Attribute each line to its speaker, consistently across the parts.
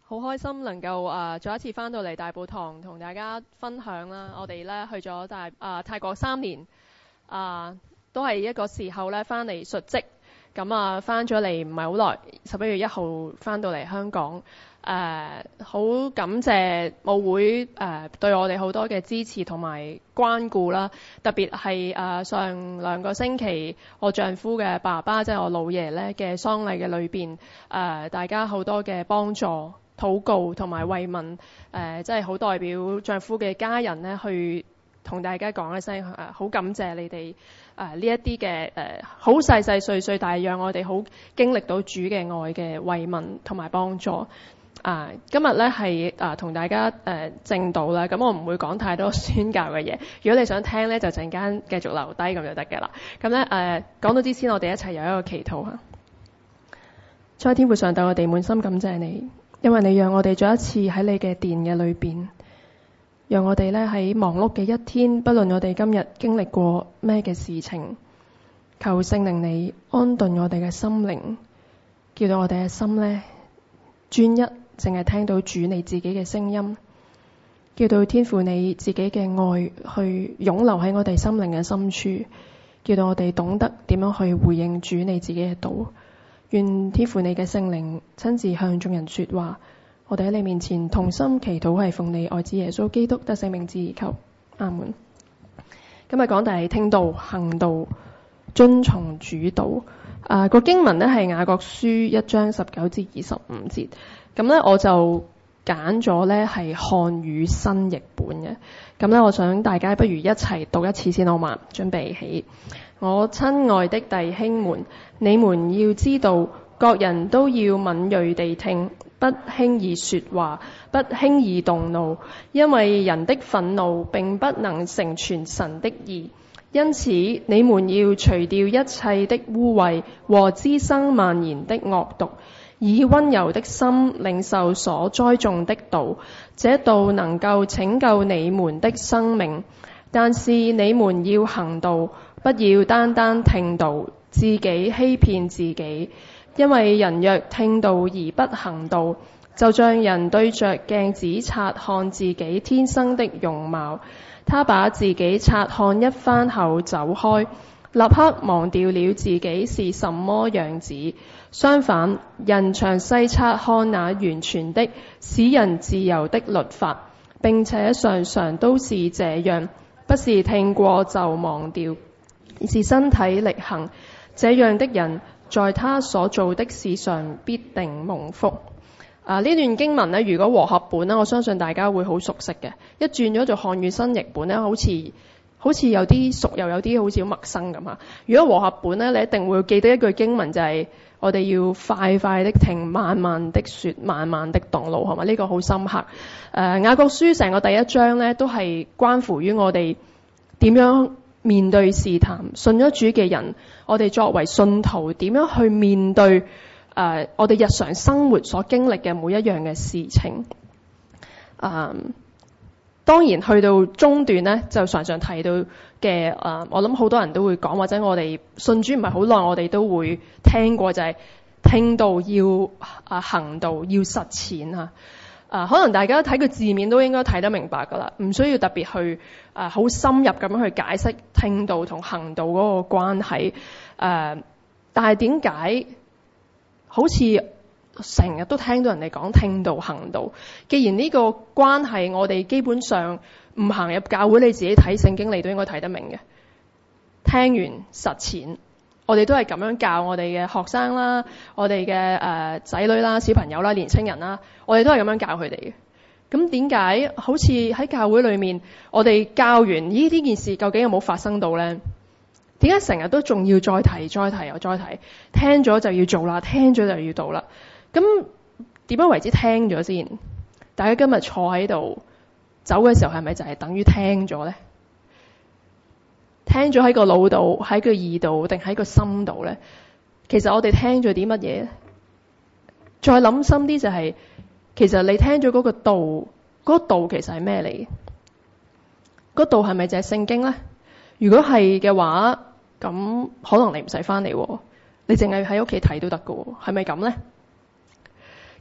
Speaker 1: 好開心能夠再一次翻到嚟大埔堂同大家分享啦。我哋咧去咗泰國3年，都係一個時候咧翻嚟述職。咁翻咗嚟唔係好耐，11月1號翻到嚟香港。好感謝母會對我哋好多嘅支持同埋關顧啦。特別係上2個星期我丈夫嘅爸爸，即係我老爺咧嘅喪禮嘅裏邊，大家好多嘅幫助、禱告同埋慰問，即係好代表丈夫嘅家人咧去同大家講一聲好感謝你哋呢一啲嘅好細細碎碎，但係讓我哋好經歷到主嘅愛嘅慰問同埋幫助。今日咧係同大家證道啦，咁我唔會講太多宣教嘅嘢。如果你想聽咧，就陣間繼續留低咁就得嘅啦。咁咧講到之前，我哋一齊有一個祈禱嚇。在天父上帝，我哋滿心感謝你，因為你讓我哋再一次喺你嘅殿嘅裏邊，讓我哋咧喺忙碌嘅一天，不論我哋今日經歷過咩嘅事情，求聖靈你安頓我哋嘅心靈，叫到我哋嘅心咧專一。淨係聽到主你自己嘅聲音，叫到天父你自己嘅愛去湧流喺我哋心靈嘅深處，叫到我哋懂得點樣去回應主你自己嘅道。願天父你嘅聖靈親自向眾人說話，我哋喺你面前同心祈禱，係奉你愛子耶穌基督得聖名之而求，阿門。今日講題係聽道行道，遵從主道。個經文呢係雅各書1章19至25節。咁咧我就揀咗咧係漢語新譯本嘅。咁咧我想大家不如一齊讀一次先好嘛？準備起。我親愛的弟兄們，你們要知道，各人都要敏銳地聽，不輕易說話，不輕易動怒，因為人的憤怒並不能成全神的義。因此你們要除掉一切的污穢和滋生蔓延的惡毒，以溫柔的心領受所栽種的道，這道能夠拯救你們的生命。但是你們要行道，不要單單聽道，自己欺騙自己。因為人若聽道而不行道，就像人對着鏡子察看自己天生的容貌，他把自己察看一番後走開，立刻忘掉了自己是什麼樣子。相反，人詳細察看那完全的使人自由的律法，並且常常都是這樣，不是聽過就忘掉，而是身體力行。這樣的人在他所做的事上必定蒙福。呢段經文呢，如果和合本呢，我相信大家會好熟悉嘅。一轉咗做漢語新譯本呢，好似有啲熟，又有啲好似好陌生咁嚇。如果和合本呢，你一定會記得一句經文，就係我哋要快快的聽，慢慢的說，慢慢的動怒，係嘛？呢個好深刻。雅各書成個第1章呢，都係關乎於我哋點樣面對試探。信咗主嘅人，我哋作為信徒點樣去面對我哋日常生活所經歷嘅每一樣嘅事情。當然去到中段呢，就常常提到嘅我諗好多人都會講，或者我哋信主唔係好耐，我哋都會聽過，就係聽道要行道要實踐啊。可能大家睇個字面都應該睇得明白㗎啦，唔需要特別去好深入咁樣去解釋聽道同行道嗰個關係。但係點解好似成日都聽到人哋講聽道行道？既然呢個關係我哋基本上唔行入教會，你自己睇聖經你都應該睇得明嘅。聽完實踐，我哋都係咁樣教我哋嘅學生啦，我哋嘅仔女啦、小朋友啦、年青人啦，我哋都係咁樣教佢哋嘅。咁點解好似喺教會裏面，我哋教完呢件事究竟有冇發生到呢？點解成日都仲要再提又再提？聽咗就要做啦，聽咗就要做啦。咁點樣為之聽咗先？大家今日坐喺度走嘅時候，係咪就係等於聽咗呢？聽咗喺個腦度、喺個耳度，定喺個心度呢？其實我哋聽咗啲乜嘢？再諗深啲就係，其實你聽咗嗰個道，嗰個道其實係咩嚟？嗰道係咪就係聖經呢？如果係嘅話，咁可能你唔使翻嚟，你淨係喺屋企睇都得㗎，係咪咁呢？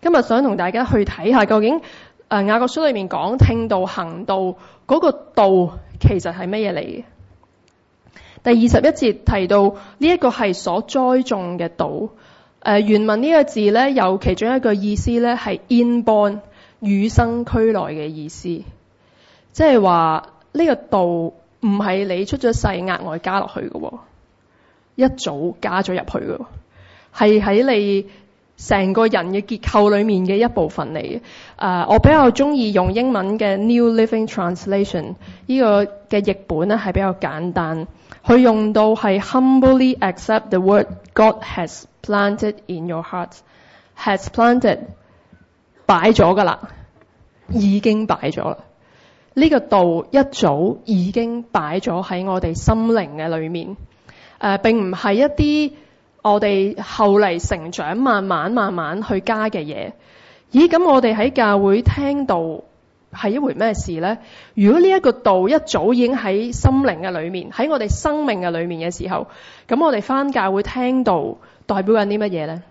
Speaker 1: 今日想同大家去睇下究竟雅各書裏面講聽道行道嗰個道其實係乜嘢嚟嘅。第21節提到呢一個係所栽種嘅道。原文呢個字咧有其中一個意思咧係 inborn 與生俱來嘅意思，即係話呢個道唔係你出咗世額外加落去嘅，一早加咗入去嘅，係喺你成個人嘅結構裏面嘅一部分嚟嘅。我比較中意用英文嘅 New Living Translation 呢個嘅譯本咧係比較簡單，佢用到係 humbly accept the word God has planted in your heart. Has planted 擺咗㗎啦，已經擺咗啦。呢個道一早已經擺咗喺我哋心靈嘅裏面。並唔係一啲我哋後嚟成長慢慢去加嘅嘢。咦，咁我哋喺教會聽道係一回咩事呢？如果呢一個道一早已經喺心靈嘅裏面，喺我哋生命嘅裏面嘅時候，咁我哋返教會聽道代表緊啲乜嘢呢？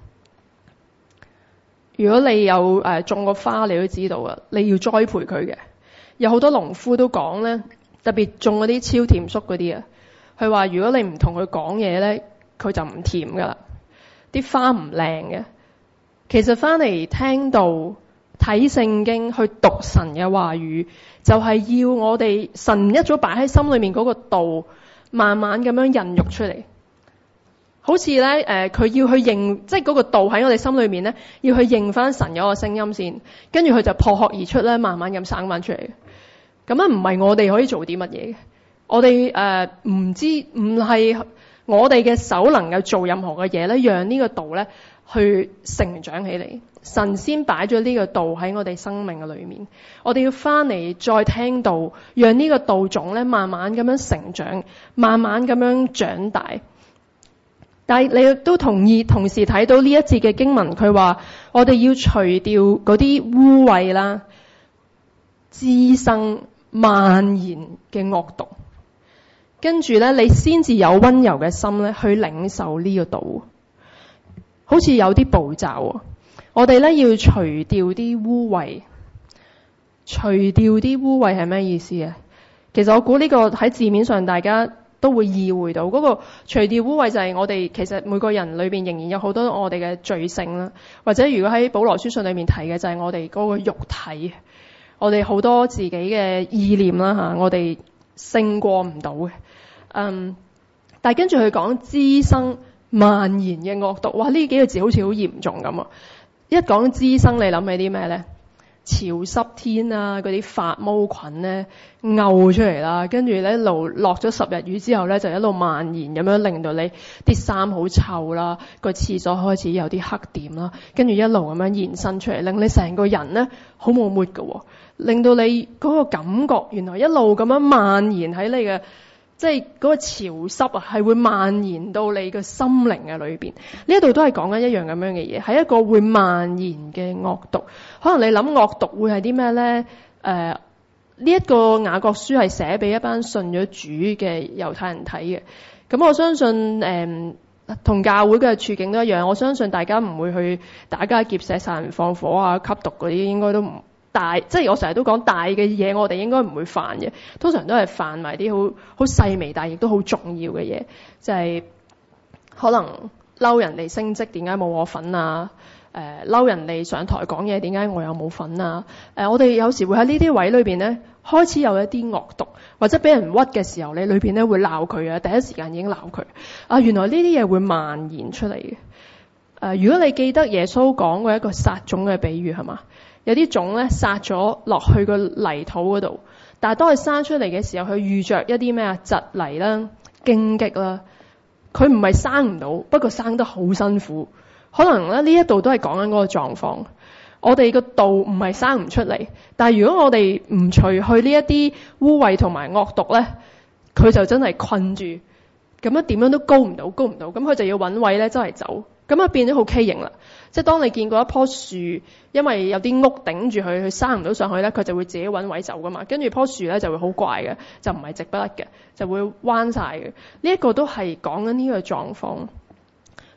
Speaker 1: 如果你有種個花，你都知道啊，你要栽培佢嘅。有好多農夫都講咧，特別種嗰啲超甜粟嗰啲啊，佢話如果你唔同佢講嘢咧，佢就唔甜噶啦，啲花唔靚嘅。其實返嚟聽道、睇聖經、去讀神嘅話語，就係要我哋神一早擺喺心裏面嗰個道，慢慢咁樣孕育出嚟。好似咧，佢要去認，即係嗰個道喺我哋心裏面咧，要去認翻神嗰個聲音先，跟住佢就破殼而出咧，慢慢咁生翻出嚟。咁樣唔係我哋可以做啲乜嘢嘅，我哋唔係我哋嘅手能夠做任何嘅嘢咧，讓呢個道咧去成長起嚟。神先擺咗呢個道喺我哋生命嘅裏面，我哋要翻嚟再聽道，讓呢個道種咧慢慢咁樣成長，慢慢咁樣長大。但係你亦都同時睇到呢一節嘅經文，佢話我哋要除掉嗰啲污穢啦、滋生蔓延嘅惡毒，跟住咧你先至有溫柔嘅心咧去領受呢個道。好似有啲步驟，我哋咧要除掉啲污穢。除掉啲污穢係咩意思啊？其實我估呢個喺字面上大家都會意會到，嗰個除掉污穢就係我哋其實每個人裏邊仍然有好多我哋嘅罪性啦，或者如果喺保羅書信裏面提嘅就係我哋嗰個肉體，我哋好多自己嘅意念啦嚇，我哋勝過唔到嘅。但係跟住佢講滋生蔓延嘅惡毒，哇！呢幾個字好似好嚴重咁啊！一講滋生，你諗起啲咩咧？潮濕天啊，嗰啲發毛菌咧漚出嚟啦，跟住咧一路落咗10日雨之後咧，就一路蔓延咁樣，令到你啲衫好臭啦，個廁所開始有啲黑點啦，跟住一路咁樣延伸出嚟，令你成個人咧好冇 mood 㗎，令到你嗰個感覺原來一路咁樣蔓延喺你嘅。即係嗰個潮濕啊，係會蔓延到你嘅心靈嘅裏邊。呢一度都係講緊一樣咁樣嘅嘢，係一個會蔓延嘅惡毒。可能你諗惡毒會係啲咩咧？呢一個雅各書係寫俾一班信咗主嘅猶太人睇嘅。咁我相信同教會嘅處境都一樣。我相信大家唔會去打家劫舍、殺人放火啊、吸毒嗰啲，應該都唔。即係我成日都講大嘅嘢，我哋應該唔會犯嘅。通常都係犯埋啲好細微，但係亦都好重要嘅嘢，就係可能嬲人哋升職，點解冇我份啊？嬲人哋上台講嘢，點解我又冇份啊？我哋有時會喺呢啲位裏邊咧，開始有一啲惡毒，或者俾人屈嘅時候，你裏邊咧會鬧佢啊，第一時間已經鬧佢啊。原來呢啲嘢會蔓延出嚟嘅。如果你記得耶穌講過一個撒種嘅比喻係嘛？有啲種咧撒咗落去個泥土嗰度，但係當佢生出嚟嘅時候，佢遇着一啲咩啊？蒺藜啦、荊棘啦，佢唔係生唔到，不過生得好辛苦。可能咧呢一度都係講緊嗰個狀況。我哋個道唔係生唔出嚟，但係如果我哋唔除去呢一啲污穢同埋惡毒咧，佢就真係困住，咁樣點樣都高唔到，咁佢就要揾位咧周圍走。咁啊變咗好畸形啦！即係當你見過一棵樹，因為有啲屋頂住佢，佢生唔到上去咧，佢就會自己揾位走噶嘛。跟住棵樹咧就會好怪嘅，就唔係直不甩嘅，就會彎晒嘅。呢一個都係講緊呢個狀況。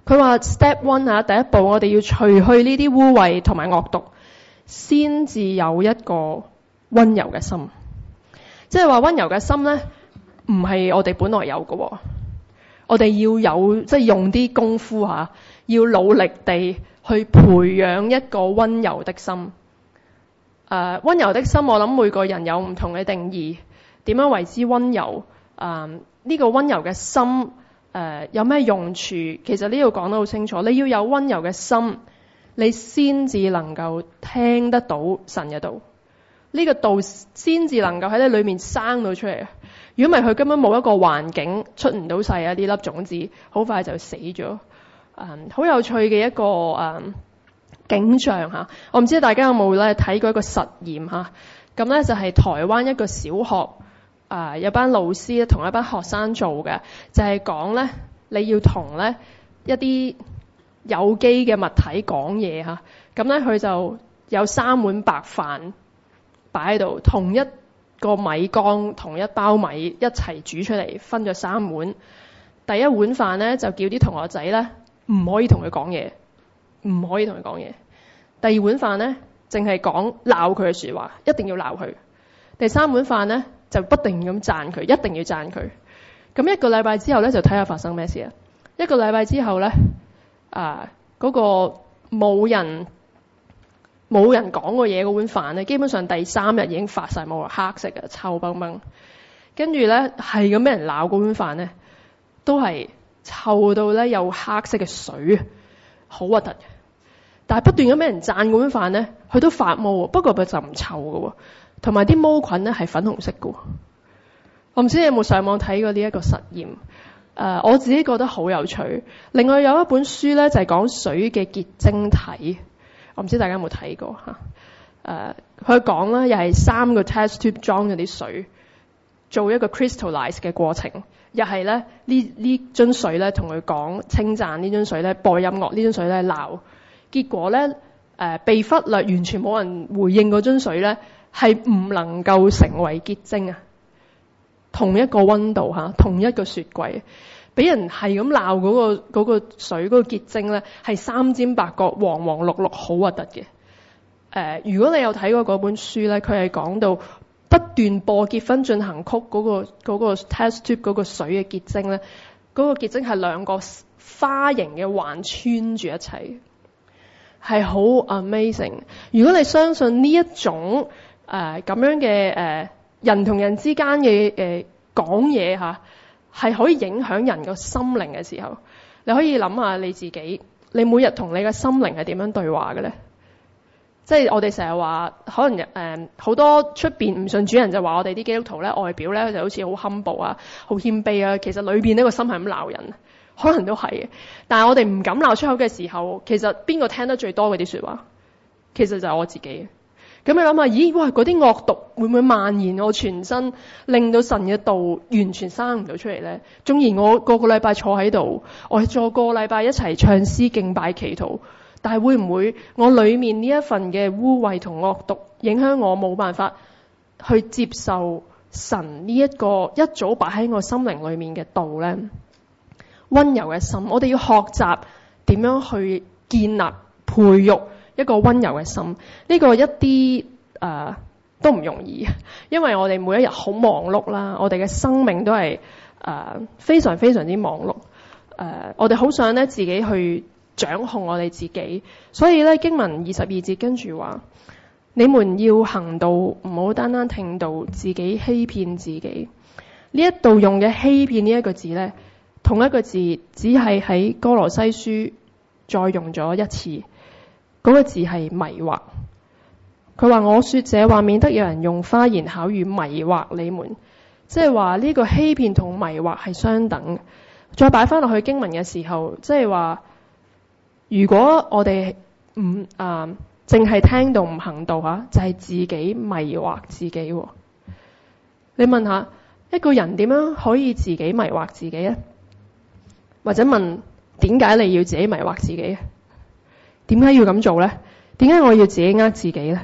Speaker 1: 佢話 Step 1第一步，我哋要除去呢啲污穢同埋惡毒，先至有一個溫柔嘅心。即係話溫柔嘅心咧，唔係我哋本來有嘅，我哋要有即係用啲功夫要努力地去培養一個溫柔的心。溫柔的心，我諗每個人有唔同嘅定義，點樣為之溫柔？呢個溫柔嘅心有咩用處？其實呢度講得好清楚，你要有溫柔嘅心，你先至能夠聽得到神嘅道。呢個道先至能夠喺你裏面生到出嚟。如果唔係，佢根本冇一個環境出唔到世啊！呢粒種子好快就死咗。好有趣嘅一個景象我唔知大家有冇咧睇過一個實驗咁咧就係台灣一個小學有班老師同一班學生做嘅，就係講咧你要同咧一啲有機嘅物體講嘢咁咧佢就有3碗白飯擺喺度，同一個米缸同一包米一齊煮出嚟，分咗3碗。第一碗飯咧就叫啲同學仔咧唔可以同佢講嘢，唔可以同佢講嘢。第二碗飯咧淨係講鬧佢嘅說話，一定要鬧佢。第3碗飯咧就不定咁讚佢，一定要讚佢。咁1個禮拜之後咧就睇下發生咩事啦。1個禮拜之後咧嗰個冇人講過嘢嗰碗飯咧，基本上第3日已經發晒毛，黑色嘅臭崩崩。跟住咧係咁俾人鬧嗰碗飯咧，都係臭到咧有黑色嘅水，好核突嘅。但係不斷咁俾人讚嗰碗飯咧，佢都發毛，不過佢就唔臭嘅，同埋啲毛菌咧係粉紅色嘅。我唔知你有冇上網睇過呢一個實驗？我自己覺得好有趣。另外有一本書咧就係講水嘅結晶體。我唔知大家有冇睇過佢講咧又係3個 test tube 裝咗啲水，做一個 crystallize 嘅過程，又係咧呢樽水咧同佢講稱讚，呢樽水咧播音樂，呢樽水咧鬧。結果咧被忽略，完全冇人回應嗰樽水咧係唔能夠成為結晶同一個溫度同一個雪櫃，俾人係咁鬧嗰個水嗰個結晶咧係三尖八角、黃黃綠綠，好核突嘅。如果你有睇過嗰本書咧，佢係講到不斷播結婚進行曲嗰個 test tube 嗰個水嘅結晶咧，嗰個結晶係2個花形嘅環穿住一齊，係好 amazing。如果你相信呢一種咁樣嘅人同人之間嘅講嘢係可以影響人個心靈嘅時候，你可以諗下你自己，你每日同你嘅心靈係點樣對話嘅咧？即係我哋成日話，可能好多出邊唔信主人就話我哋啲基督徒咧外表咧就好似好 humble 好謙卑其實裏邊呢個心係咁鬧人，可能都係嘅。但係我哋唔敢鬧出口嘅時候，其實邊個聽得最多嗰啲說話？其實就係我自己。咁你諗下，咦？哇！嗰啲惡毒會唔會蔓延我全身，令到神嘅道完全生唔到出嚟咧？縱然我個禮拜坐喺度，我係坐個禮拜一齊唱詩敬拜祈禱，但係會唔會我裏面呢一份嘅污穢同惡毒影響我冇辦法去接受神呢一個一早擺喺我心靈裏面嘅道咧？溫柔嘅心，我哋要學習點樣去建立、培育一個溫柔嘅心。呢個一啲都唔容易，因為我哋每一日好忙碌啦，我哋嘅生命都係非常非常之忙碌。我哋好想咧自己去掌控我哋自己，所以咧經文22節跟住話：你們要行道，唔好單單聽道，自己欺騙自己。呢一度用嘅欺騙呢一個字咧，同一個字只係喺哥羅西書再用咗一次。嗰個字係迷惑。佢話：我說這話，免得有人用花言巧語迷惑你們。即係話呢個欺騙同迷惑係相等嘅。再擺翻落去經文嘅時候，即係話，如果我哋唔淨係聽道唔行道就係自己迷惑自己。你問下一個人點樣可以自己迷惑自己咧？或者問點解你要自己迷惑自己？點解要咁做咧？點解我要自己呃自己咧？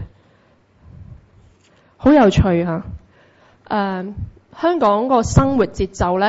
Speaker 1: 好有趣香港個生活節奏咧，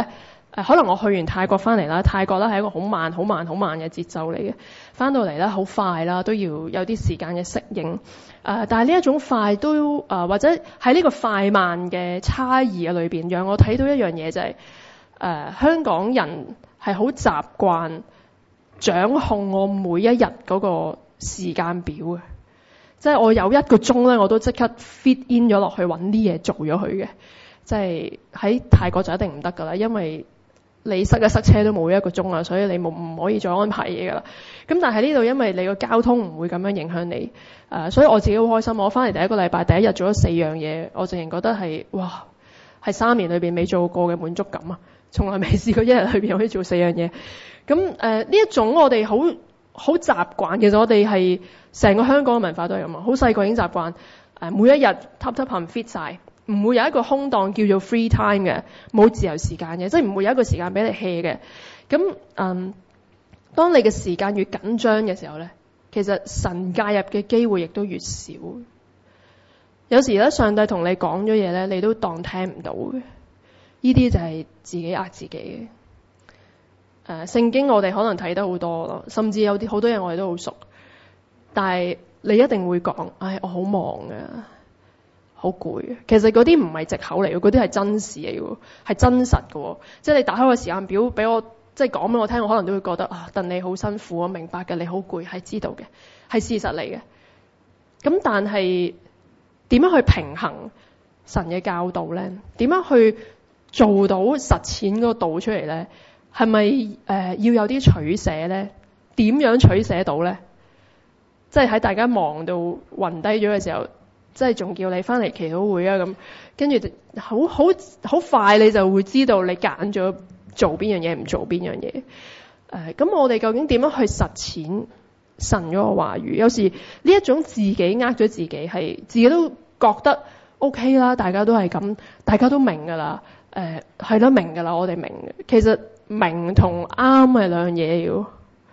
Speaker 1: 可能我去完泰國翻嚟啦，泰國咧係一個好慢嘅節奏嚟嘅，翻到嚟咧好快啦，都要有啲時間嘅適應。但係呢一種快都或者喺呢個快慢嘅差異嘅裏邊，讓我睇到一樣嘢就係香港人係好習慣掌控我每一日嗰個時間表嘅，即係我有1個鐘咧，我都即刻 fit in 咗落去揾啲嘢做咗佢嘅。即係喺泰國就一定唔得㗎啦，因為你塞車都冇1個鐘啊，所以你唔可以再安排嘢㗎啦。咁但係呢度因為你個交通唔會咁樣影響你，所以我自己好開心。我翻嚟第一個禮拜第一日做咗4樣嘢，我淨係覺得係哇，係3年裏邊未做過嘅滿足感啊！從來未試過一日裏邊可以做4樣嘢。咁呢一種我哋好習慣，其實我哋係成個香港嘅文化都係咁啊，好細個已經習慣每一日 top 冚 fit 晒。唔會有一個空檔叫做 free time 嘅，冇自由時間嘅，即係唔會有一個時間俾你 hea 嘅。咁當你嘅時間越緊張嘅時候咧，其實神介入嘅機會亦都越少。有時咧，上帝同你講咗嘢咧，你都當聽唔到嘅。呢啲就係自己呃自己嘅。聖經我哋可能睇得好多咯，甚至有好多嘢我哋都好熟，但係你一定會講，唉，我好忙啊。好攰，其實嗰啲唔係藉口嚟嘅，嗰啲係真事嚟嘅，係真實嘅。即係你打開個時間表俾我，即係講俾我聽，我可能都會覺得鄧你好辛苦，我明白嘅，你好攰，係知道嘅，係事實嚟嘅。咁但係點樣去平衡神嘅教導咧？點樣去做到實踐嗰個道出嚟咧？係咪要有啲取捨咧？點樣取捨到咧？即係喺大家忙到暈低咗嘅時候。即係仲叫你翻嚟祈禱會啊咁，跟住好快你就會知道你揀咗做邊樣嘢，唔做邊樣嘢。咁我哋究竟點樣去實踐神嗰個話語？有時呢一種自己呃咗自己，係自己都覺得 OK 啦，大家都係咁，大家都明㗎啦。係啦，明㗎啦，我哋明嘅。其實明同啱係兩樣嘢要，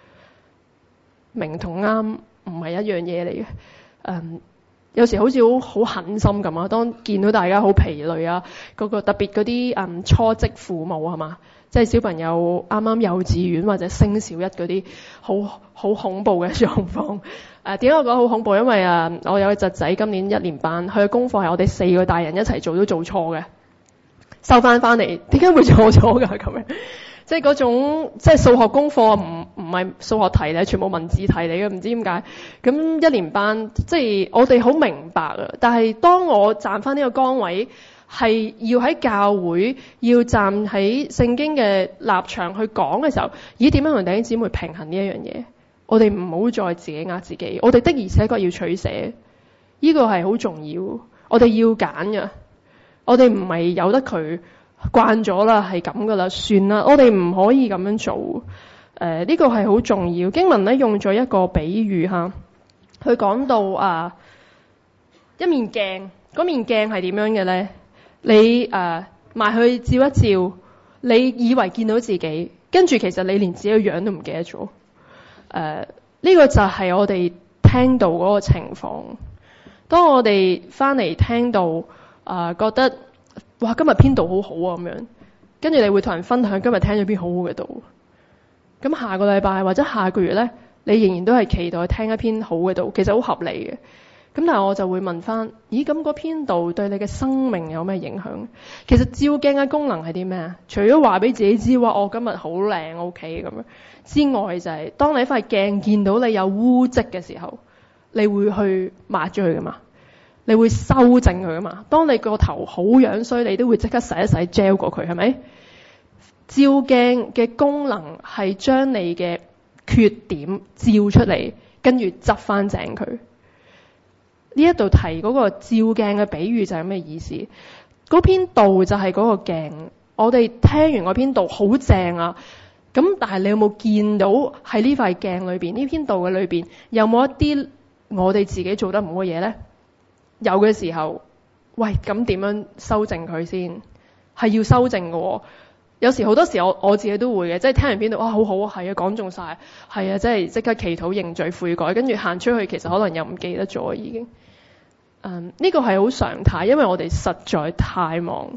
Speaker 1: 明同啱唔係一樣嘢嚟嘅。有時好似好狠心咁啊！當見到大家好疲累啊，嗰個特別嗰啲初職父母係嘛，即係小朋友啱啱幼稚園或者升小一嗰啲，好恐怖嘅狀況。點解我覺得好恐怖？因為我有個侄仔今年1年班，佢嘅功課係我哋4個大人一齊做都做錯嘅，收翻嚟，點解會錯咗㗎咁樣？即係嗰種，即係數學功課唔係數學題咧，全部文字題嚟嘅，唔知點解。咁1年班，即係我哋好明白啊。但係當我站翻呢個崗位，係要喺教會，要站喺聖經嘅立場去講嘅時候，點樣同弟兄姊妹平衡呢一樣嘢？我哋唔好再自己呃自己。我哋的而且確要取捨，呢個係好重要。我哋要揀嘅，我哋唔係由得佢。慣咗啦，係咁噶啦，算啦。我哋唔可以咁樣做。呢個係好重要。經文咧用咗一個比喻吓，佢講到一面鏡，嗰面鏡係點樣嘅咧？你埋去照一照，你以為見到自己，跟住其實你連自己嘅樣都唔記得咗。呢個就係我哋聽到嗰個情況。當我哋翻嚟聽到覺得。哇！今日篇道好好啊，咁樣，跟住你會同人分享今日聽咗篇好好嘅道。咁下個禮拜或者下個月咧，你仍然都係期待聽一篇好嘅道，其實好合理嘅。咁但係我就會問翻：咦？咁嗰篇道對你嘅生命有咩影響？其實照鏡嘅功能係啲咩啊？除咗話俾自己知話我今日好靚 OK 咁樣之外，就係當你塊鏡見到你有污漬嘅時候，你會去抹咗佢噶嘛？你會修正佢啊嘛？當你個頭好樣衰，你都會即刻洗一洗 gel 過佢，係咪？照鏡嘅功能係將你嘅缺點照出嚟，跟住執翻正佢。呢一度提嗰個照鏡嘅比喻就係咩意思？嗰篇道就係嗰個鏡。我哋聽完嗰篇道好正啊！咁但係你有冇見到喺呢塊鏡裏邊，呢篇道嘅裏邊有冇一啲我哋自己做得唔好嘅嘢咧？有嘅時候，喂，咁點樣修正佢先？係要修正嘅喎。有時好多時我自己都會嘅，即係聽完邊度好好啊，係啊，講中晒，係啊，即係即刻祈禱認罪悔改，跟住行出去其實可能又唔記得咗已經。呢個係好常態，因為我哋實在太忙，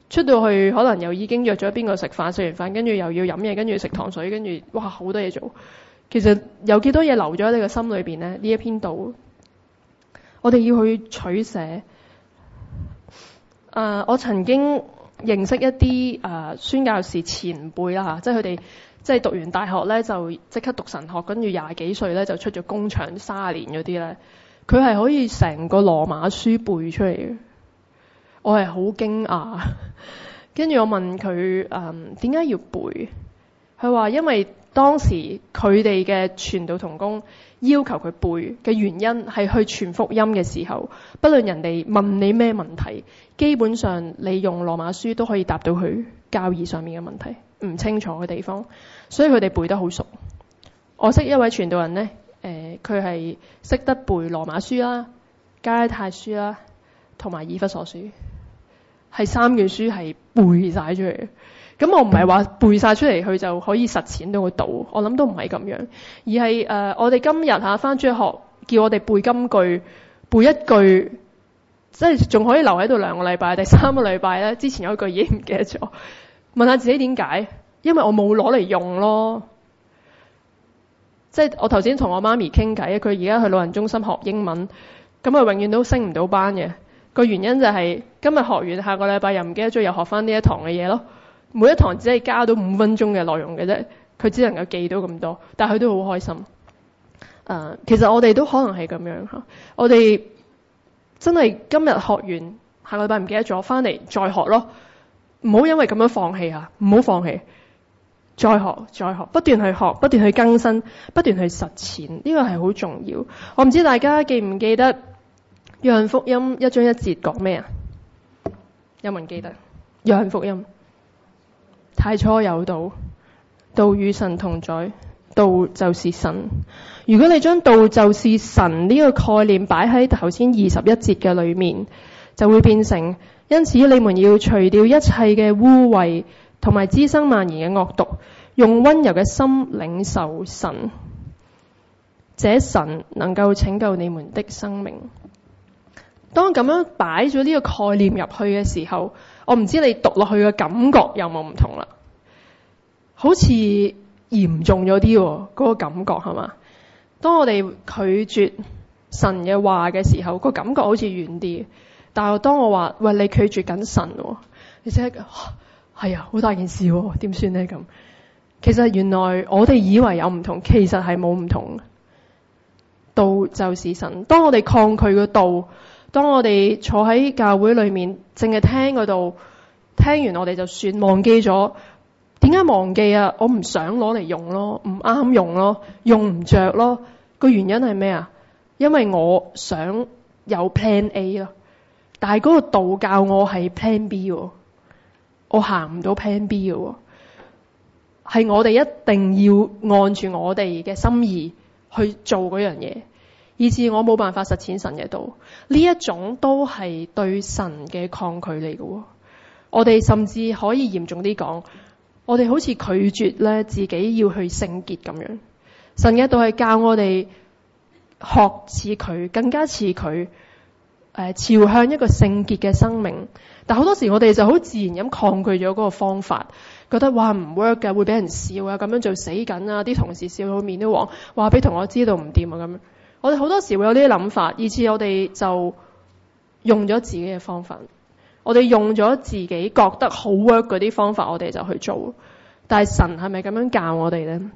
Speaker 1: 出到去可能又已經約咗邊個食飯，食完飯跟住又要飲嘢，跟住食糖水，跟住哇好多嘢做。其實有幾多嘢留咗喺你個心裏邊呢？呢一篇道，我哋要去取捨。我曾經認識一啲宣教士前輩啦嚇，即係佢哋即係讀完大學咧就即刻讀神學，跟住廿幾歲咧就出咗工場30年嗰啲咧，佢係可以成個羅馬書背出嚟嘅。我係好驚訝，跟住我問佢點解要背？佢話因為當時佢哋嘅傳道同工要求佢背嘅原因係去傳福音嘅時候，不論人哋問你咩問題，基本上你用羅馬書都可以答到佢教義上面嘅問題，唔清楚嘅地方，所以佢哋背得好熟。我識一位傳道人呢，佢係識得背羅馬書啦、加拉太書啦同埋以弗所書，係3卷書係背晒出嚟嘅。咁我唔係話背晒出嚟佢就可以實踐到個道，我諗都唔係咁樣，而係我哋今日返主學叫我哋背金句，背一句，即係仲可以留喺度2個禮拜，第3個禮拜咧之前有一句已經唔記得咗，問下自己點解？因為我冇攞嚟用咯。即係我頭先同我媽咪傾偈，佢而家去老人中心學英文，咁啊永遠都升唔到班嘅。個原因就係今日學完，下個禮拜又唔記得咗，又學翻呢一堂嘅嘢咯。每一堂只係加到5分鐘嘅內容嘅啫，佢只能夠記到咁多，但係佢都好開心。其實我哋都可能係咁樣嚇，我哋真係今日學完，下個禮拜唔記得咗，翻嚟再學咯。唔好因為咁樣放棄嚇，唔好放棄，再學，不斷去學，不斷去更新，不斷去實踐，呢個係好重要。我唔知大家記唔記得約翰福音1章1節講咩啊？有冇人記得？約翰福音太初有道，道與神同在，道就是神。如果你將道就是神呢個概念擺喺頭先21節嘅裏面，就會變成，因此你們要除掉一切嘅污穢同埋滋生蔓延嘅惡毒，用溫柔嘅心領受神，這神能夠拯救你們的生命。當咁樣擺咗呢個概念入去嘅時候，我唔知你讀落去嘅感覺有冇唔同啦，好似嚴重咗啲喎，嗰個感覺係嘛？當我哋拒絕神嘅話嘅時候，個感覺好似遠啲。但係當我話喂，你拒絕緊神喎，你即係係啊，好大件事喎，點算呢咁？其實原來我哋以為有唔同，其實係冇唔同。道就是神。當我哋抗拒個道，當我哋坐喺教會裏面，淨係聽嗰度，聽完我哋就算，忘記咗。點解忘記啊？我唔想攞嚟用咯，唔啱用咯，用唔着咯。個原因係咩啊？因為我想有 plan A 咯，但係嗰個道教我係 plan B 喎，我行唔到 plan B 嘅喎。係我哋一定要按住我哋嘅心意去做嗰樣嘢，以致我冇辦法實踐神嘅道。呢一種都係對神嘅抗拒嚟嘅喎。我哋甚至可以嚴重啲講，我哋好似拒絕咧自己要去聖潔咁樣。神嘅道係教我哋學似佢，更加似佢，朝向一個聖潔嘅生命。但好多時我哋就好自然咁抗拒咗嗰個方法，覺得哇唔 work 㗎，會俾人笑啊，咁樣做死緊啊，啲同事笑到面都黃，話俾同學知道唔掂啊咁樣。我哋好多時會有呢啲諗法，以致我哋就用咗自己嘅方法。我哋用咗自己覺得好 work 嗰啲方法，我哋就去做。但係神係咪咁樣教我哋呢？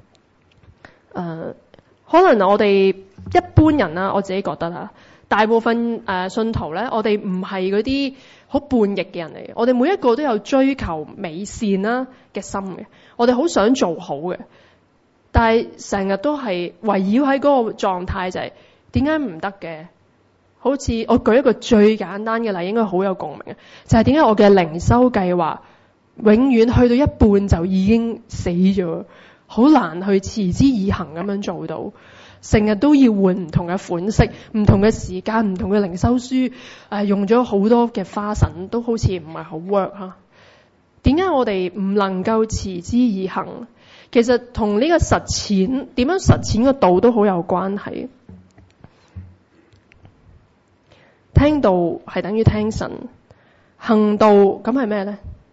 Speaker 1: 可能我哋一般人啦，我自己覺得啦，大部分信徒咧，我哋唔係嗰啲好叛逆嘅人嚟嘅。我哋每一個都有追求美善啦嘅心嘅，我哋好想做好嘅，但係成日都係圍繞喺嗰個狀態，就係點解唔得嘅？好似我舉一個最簡單嘅例，應該好有共鳴嘅，就係點解我嘅靈修計劃永遠去到一半就已經死咗，好難去持之以恆咁樣做到，成日都要換唔同嘅款式、唔同嘅時間、唔同嘅靈修書，用咗好多嘅花神，都好似唔係好 work 嚇。點解我哋唔能夠持之以恆？其實同呢個實踐，點樣實踐個道都好有關係。聽道係等於聽神，行道咁係咩呢？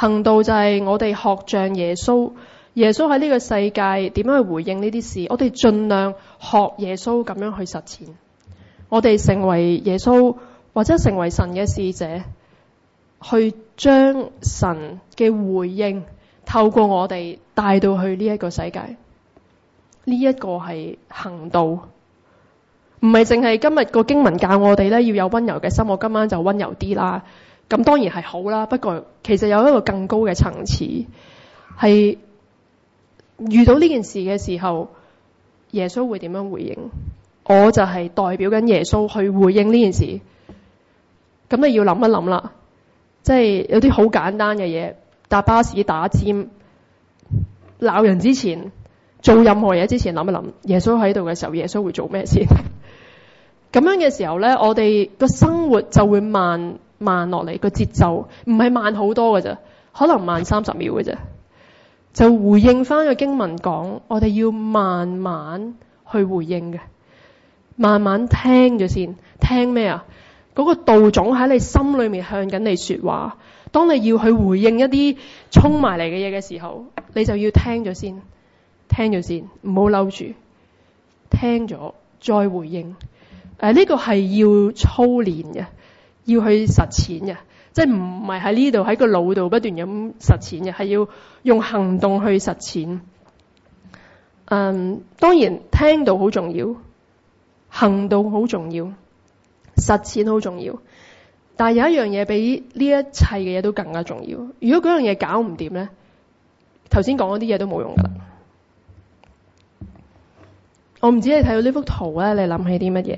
Speaker 1: 行道就係我哋學像耶穌，耶穌喺呢個世界點樣去回應呢啲事，我哋盡量學耶穌咁樣去實踐。我哋成為耶穌或者成為神嘅使者，去將神嘅回應透過我哋帶到去呢一個世界。呢一個係行道，唔係淨係今日個經文教我哋咧要有溫柔嘅心，我今晚就溫柔啲啦。咁當然係好啦，不過其實有一個更高嘅層次，係遇到呢件事嘅時候，耶穌會點樣回應？我就係代表緊耶穌去回應呢件事。咁你要諗一諗啦，即係有啲好簡單嘅嘢，搭巴士打尖，鬧人之前，做任何嘢之前諗一諗，耶穌喺度嘅時候，耶穌會做咩先？咁樣嘅時候咧，我哋個生活就會慢落嚟，個節奏唔係慢好多嘅啫，可能慢30秒嘅啫。就回應翻個經文講，我哋要慢慢去回應嘅，慢慢聽咗先。聽咩啊？嗰個道種喺你心裏面向緊你說話。當你要去回應一啲衝埋嚟嘅嘢嘅時候，你就要聽咗先。聽咗先，唔好嬲住，聽咗再回應。呢個係要操練嘅，要去實踐嘅，即係唔係喺呢度喺個腦度不斷咁實踐嘅，係要用行動去實踐。當然聽到好重要，行動好重要，實踐好重要。但係有一樣嘢比呢一切嘅嘢都更加重要。如果嗰樣嘢搞唔掂咧，頭先講嗰啲嘢都冇用噶啦。我唔知你睇到呢幅圖咧，你諗起啲乜嘢？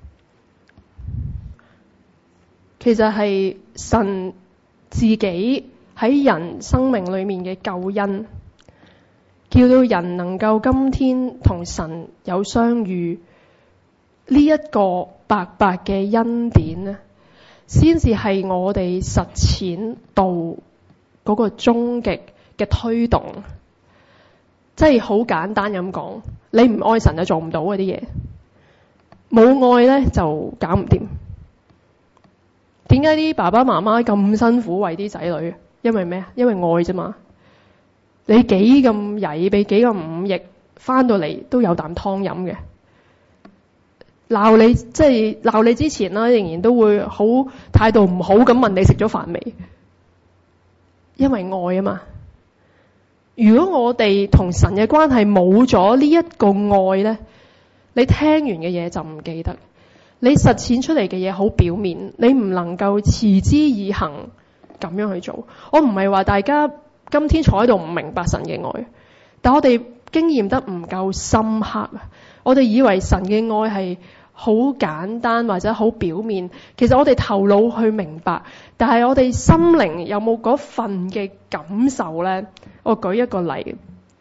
Speaker 1: 其實係神自己喺人生命裏面嘅救恩，叫到人能夠今天同神有相遇，呢一個白白嘅恩典咧，先至係我哋實踐到嗰個終極嘅推動。即係好簡單咁講，你唔愛神就做唔到嗰啲嘢，冇愛咧就搞唔掂。點解啲爸爸媽媽咁辛苦為啲仔女？因為咩？因為愛啫嘛。你幾咁曳，俾幾咁忤逆，翻到嚟都有啖湯飲嘅。鬧你即係鬧你之前啦，仍然都會好態度唔好咁問你食咗飯未？因為愛啊嘛。如果我哋同神嘅關係冇咗呢一個愛咧，你聽完嘅嘢就唔記得，你實踐出嚟嘅嘢好表面，你唔能夠持之以恆咁樣去做。我唔係話大家今天坐喺度唔明白神嘅愛，但我哋經驗得唔夠深刻啊！我哋以為神嘅愛係好簡單或者好表面，其實我哋頭腦去明白，但係我哋心靈有冇嗰份嘅感受咧？我舉一個例，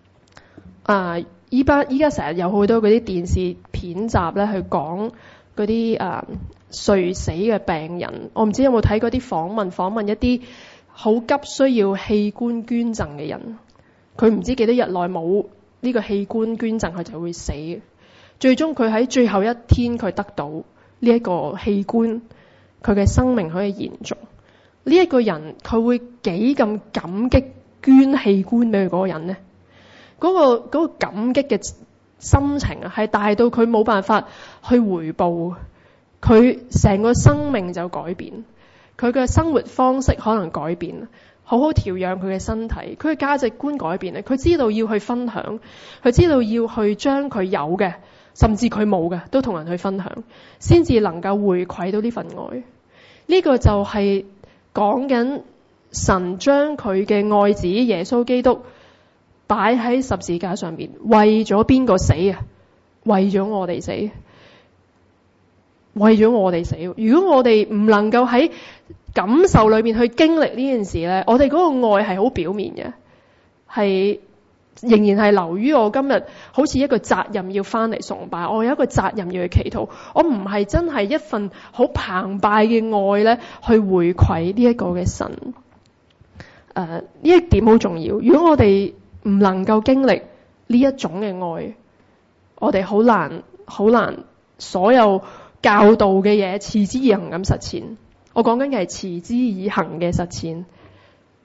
Speaker 1: 依家成日有好多嗰啲電視片集咧，去講嗰啲垂死嘅病人。我唔知有冇睇嗰啲訪問一啲好急需要器官捐贈嘅人，佢唔知幾多日內冇呢個器官捐贈，佢就會死。最終佢喺最後一天佢得到呢一個器官，佢嘅生命可以延續。呢一個人佢會幾咁感激捐器官俾佢嗰個人呢？嗰個感激嘅心情啊，係大到佢冇辦法去回報，佢成個生命就改變，佢嘅生活方式可能改變，好好調養佢嘅身體，佢嘅價值觀改變，佢知道要去分享，佢知道要去將佢有嘅，甚至佢冇嘅都同人去分享，先至能夠回饋到呢份愛。呢個就係講緊神將佢嘅愛子耶穌基督擺喺十字架上邊，為咗邊個死啊？為咗我哋死，為咗我哋死。如果我哋唔能夠喺感受裏面去經歷呢件事咧，我哋嗰個愛係好表面嘅，係仍然係流於我今日好似一個責任要翻嚟崇拜，我有一個責任要去祈禱，我唔係真係一份好澎湃嘅愛咧去回饋呢一個嘅神。呢一點好重要。如果我哋唔能夠經歷呢一種嘅愛，我哋好難所有教導嘅嘢持之以恆咁實踐。我講緊嘅係持之以恆嘅實踐。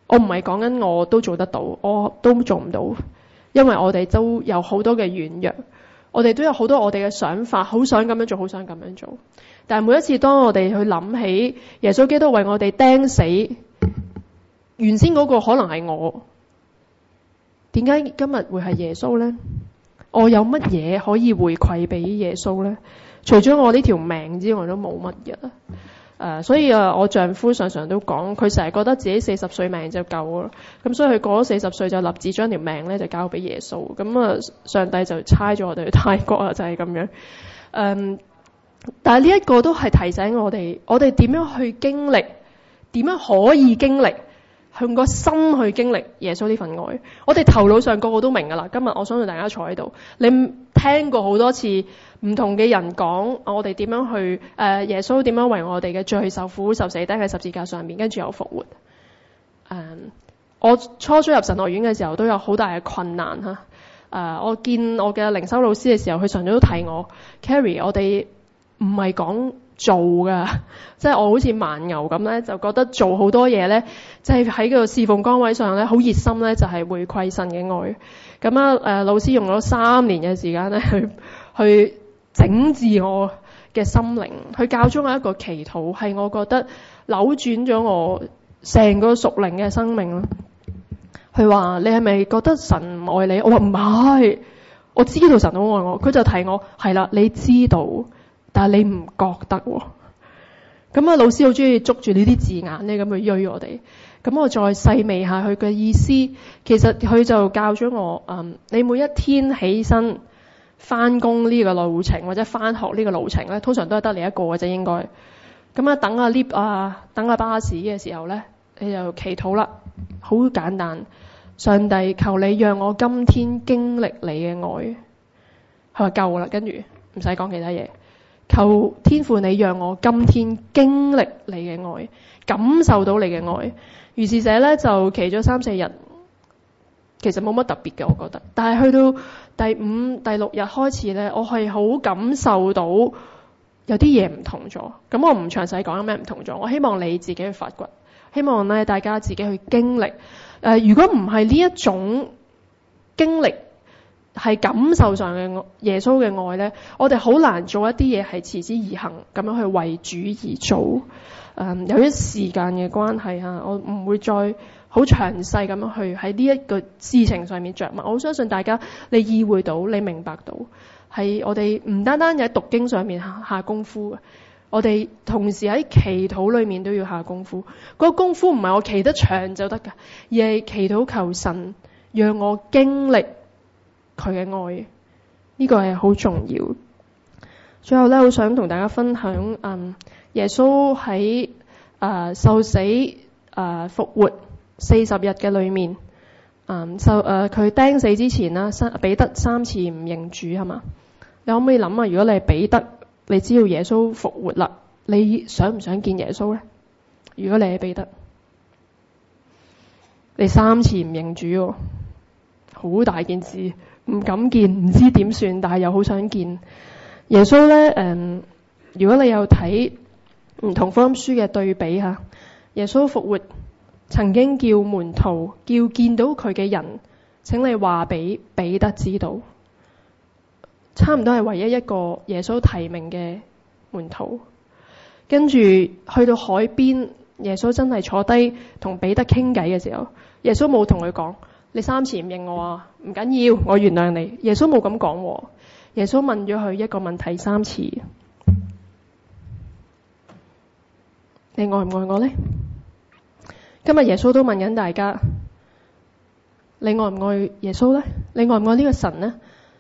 Speaker 1: 我唔係講緊我都做得到，我都做唔到，因為我哋都有好多嘅軟弱，我哋都有好多我哋嘅想法，好想咁樣做，好想咁樣做。但係每一次當我哋去諗起耶穌基督為我哋釘死，原先嗰個可能係我，點解今日會係耶穌呢？我有乜嘢可以回饋俾耶穌呢？除咗我呢條命之外，都冇乜嘢。所以我丈夫常常都講，佢成日覺得自己40歲命就夠啦。咁所以佢過咗40歲就立志將條命咧就交俾耶穌。咁上帝就差咗我哋去泰國啊，就係咁樣。但係呢一個都係提醒我哋點樣去經歷，點樣可以經歷，用個心去經歷耶穌呢份愛。我哋頭腦上個個都明㗎啦。今日我相信大家坐喺度，你聽過好多次唔同嘅人講我哋點樣去耶穌點樣為我哋嘅罪受苦受死，釘喺十字架上面，跟住又復活。我初初入神學院嘅時候都有好大嘅困難嚇。我見我嘅靈修老師嘅時候，佢常常都提我 Carrie， 我哋唔係講做㗎，即係我好似蠻牛咁咧，就覺得做好多嘢咧，即係喺個侍奉崗位上咧，好熱心咧，就係回饋神嘅愛。咁老師用咗3年嘅時間咧，去整治我嘅心靈，去教咗我一個祈禱，係我覺得扭轉咗我成個屬靈嘅生命咯。佢話：你係咪覺得神唔愛你？我話唔係，我知道神好愛我。佢就提我係啦，你知道。但係你唔覺得喎？咁老師好中意捉住呢啲字眼咧，咁去追我哋。咁我再細味下佢嘅意思，其實佢就教咗我，你每一天起身返工呢個路程或者返學呢個路程咧，通常都係得你一個嘅啫，應該。咁等下 lift 啊，等下巴士嘅時候咧，你就祈禱啦，好簡單。上帝，求你讓我今天經歷你嘅愛。佢話夠啦，跟住唔使講其他嘢。求天父你讓我今天經歷你嘅愛，感受到你嘅愛。於是者咧就祈咗3-4日，其實冇乜特別嘅，我覺得。但係去到第5、第6日開始咧，我係好感受到有啲嘢唔同咗。咁我唔詳細講有咩唔同咗，我希望你自己去發掘，希望咧大家自己去經歷。如果唔係呢一種經歷，係感受上嘅耶穌嘅愛咧，我哋好難做一啲嘢係持之以恆咁樣去為主而做。由於時間嘅關係我唔會再好詳細咁樣去喺呢一個事情上面着墨。我相信大家你意會到，你明白到，係我哋唔單單喺讀經上面下功夫嘅，我哋同時喺祈禱裏面都要下功夫。嗰個功夫唔係我祈得長就得㗎，而係祈禱求神讓我經歷佢嘅愛，呢個係好重要。最後咧，好想同大家分享，耶穌喺受死復活40日嘅裏面，佢釘死之前啦，彼得3次唔認主係嘛？你可唔可以諗下，如果你係彼得，你知道耶穌復活啦，你想唔想見耶穌咧？如果你係彼得，你3次唔認主喎，好大件事。唔敢見，唔知點算，但係又好想見耶穌咧。如果你有睇唔同福音書嘅對比下，耶穌復活曾經叫門徒，叫見到佢嘅人，請你話俾彼得知道，差唔多係唯一一個耶穌提名嘅門徒。跟住去到海邊，耶穌真係坐低同彼得傾偈嘅時候，耶穌冇同佢講，你3次唔認我啊，唔緊要，我原諒你。耶穌冇咁講，耶穌問咗佢一個問題3次，你愛唔愛我呢？今日耶穌都問緊大家，你愛唔愛耶穌呢？你愛唔愛呢個神呢？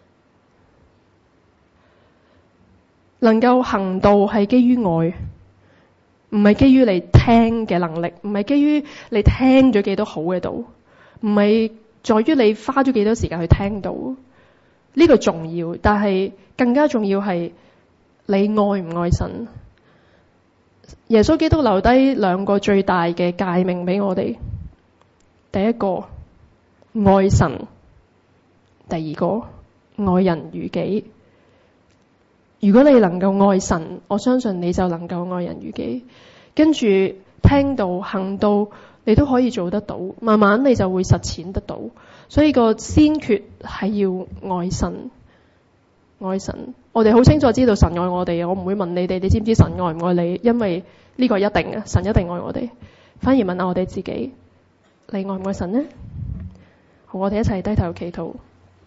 Speaker 1: 能夠行道係基於愛，唔係基於你聽嘅能力，唔係基於你聽咗幾多好嘅道，唔係在於你花咗幾多時間去聽到，呢個重要，但係更加重要係你愛唔愛神。耶穌基督留低2個最大嘅誡命俾我哋，第一個愛神，第2個愛人如己。如果你能夠愛神，我相信你就能夠愛人如己。跟住聽道行道你都可以做得到，慢慢你就會實踐得到。所以個先決係要愛神，愛神。我哋好清楚知道神愛我哋，我唔會問你哋，你知唔知神愛唔愛你？因為呢個一定嘅，神一定愛我哋。反而問下我哋自己，你愛唔愛神呢？好，我哋一齊低頭祈禱。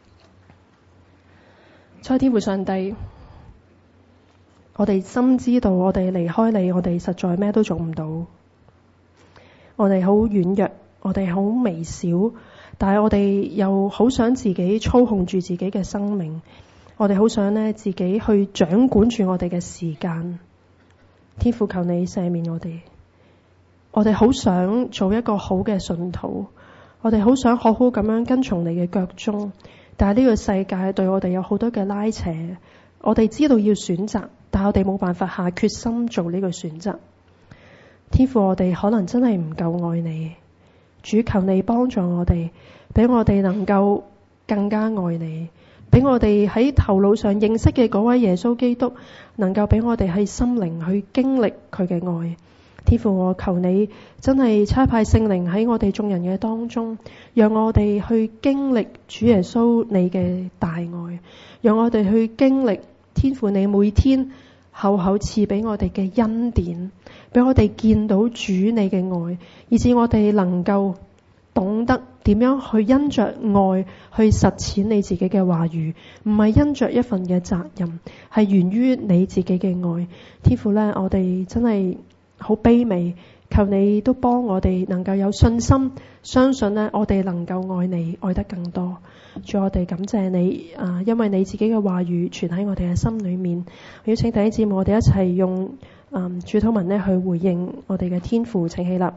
Speaker 1: 在天父上帝，我哋深知道我哋離開你，我哋實在咩都做唔到。我哋好軟弱，我哋好微小，但係我哋又好想自己操控住自己嘅生命。我哋好想呢，自己去掌管住我哋嘅時間。天父，求你赦免我哋。我哋好想做一個好嘅信徒，我哋好想好好咁樣跟從你嘅腳蹤。但係呢個世界對我哋有好多嘅拉扯，我哋知道要選擇，但係我哋冇辦法下決心做呢個選擇。天父，我哋可能真係唔夠愛你，主，求你幫助我哋，俾我哋能夠更加愛你，俾我哋喺頭腦上認識嘅嗰位耶穌基督，能夠俾我哋喺心靈去經歷佢嘅愛。天父，我求你真係差派聖靈喺我哋眾人嘅當中，讓我哋去經歷主耶穌你嘅大愛，讓我哋去經歷天父你每天厚厚賜俾我哋嘅恩典，俾我哋見到主你嘅愛，以致我哋能夠懂得點樣去因着愛去實踐你自己嘅話語，唔係因着一份嘅責任，係源於你自己嘅愛。天父呢，我哋真係好卑微，求你都幫我哋能夠有信心，相信呢，我哋能夠愛你，愛得更多。主，我哋感謝你因為你自己嘅話語存喺我哋嘅心裏面。我邀請弟兄姊妹，我哋一齊用主禱文呢去回應我哋嘅天父。請起立，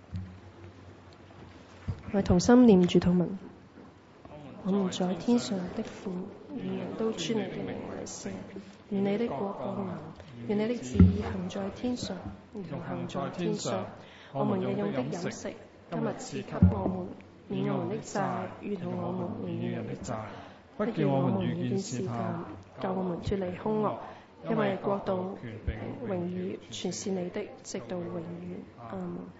Speaker 1: 我哋同心念主禱文。我們在天上的父，願人都尊你的名為聖，願你的國降臨，願你的旨意行在天上，如同行在天上。我們日用的飲食，今日賜給我們，免我們的債，如同我們免與人的債，不叫我們遇見試探，救我們脫離兇惡。因為國度、權柄、榮譽，全是你的，直到永遠。阿們。